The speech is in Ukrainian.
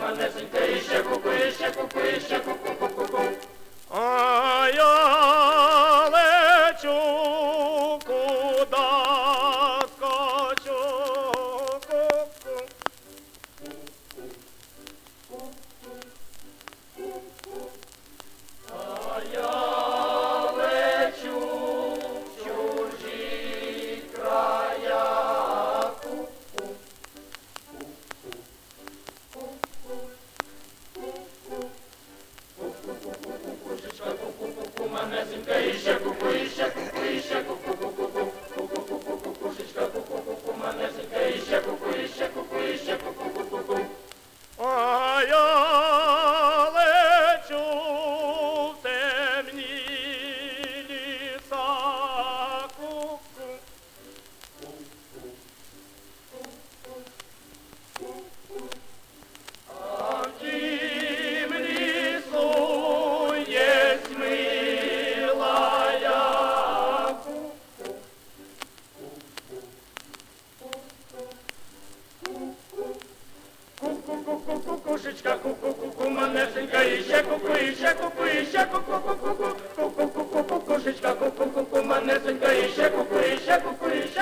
манесенька, і ще куку, і ще куку, і ще куку, куку, куку. А я лечу, куда скочу, ку-ку. А я лечу в чужі края. Кукушечка, ку-ку-ку-ку, манесенька, і ще куку, і ще куку, і ще ку-ку-ку-ку. Ку-ку-ку-ку, кукушечка, ку-ку-ку-ку, манесенька, і ще куку, і ще куку, і ще ку-ку-ку-ку. А я лечу в темні ліса, ку-ку. А в тім лісу єсть милая. Кукушечка, ку-ку-ку-ку, манесенька, і ще куку, і ще куку, і ще ку-ку-ку-ку. Кукушечка, ку-ку-ку-ку, манесенька, і ще куку, і ще куку, і ще